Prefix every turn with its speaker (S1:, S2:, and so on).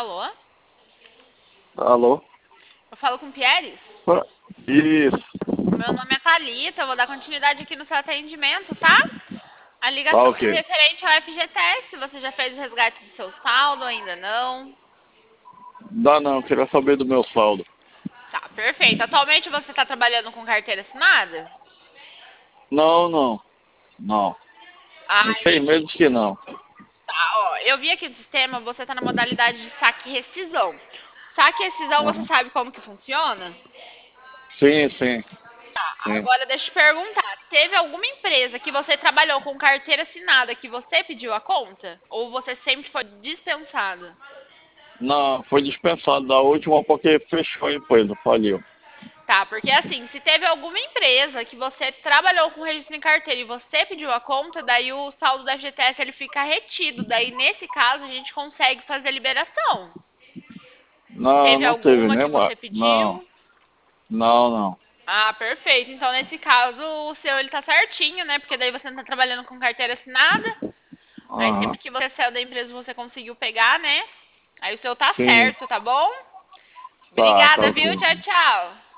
S1: Alô?
S2: Alô?
S1: Eu falo com o Pierres?
S2: Isso,
S1: Meu nome é Thalita, eu vou dar continuidade aqui no seu atendimento, tá? A
S2: tá
S1: ligação
S2: ok.
S1: é referente ao FGTS. Você já fez o resgate do seu saldo? Ainda não?
S2: Dá não, queria saber do meu saldo.
S1: Tá, perfeito. Atualmente você está trabalhando com carteira assinada?
S2: Não, não, não. Tem
S1: Ah,
S2: 6 meses que não.
S1: tá, ó. Eu vi aqui no sistema, você está na modalidade de saque e rescisão. Saque e rescisão, você
S2: Aham.
S1: sabe como que funciona?
S2: Sim, sim, sim.
S1: Agora deixa eu te perguntar, teve alguma empresa que você trabalhou com carteira assinada que você pediu a conta? Ou você sempre foi dispensado?
S2: Não, foi dispensado da última porque fechou a empresa, faliu.
S1: Tá, porque assim, se teve alguma empresa que você trabalhou com registro em carteira e você pediu a conta, daí o saldo da FGTS ele fica retido. Daí nesse caso a gente consegue fazer a liberação.
S2: Não,
S1: Teve
S2: não teve
S1: alguma que
S2: mesmo.
S1: você
S2: Não,
S1: pediu?
S2: não, não.
S1: Ah, perfeito. Então nesse caso o seu ele tá certinho, né? Porque daí você não tá trabalhando com carteira assinada. Aí
S2: Aham.
S1: sempre que você saiu da empresa você conseguiu pegar, né? Aí o seu tá
S2: Sim,
S1: certo, tá bom?
S2: tá
S1: Obrigada, viu?
S2: ok.
S1: Tchau, tchau.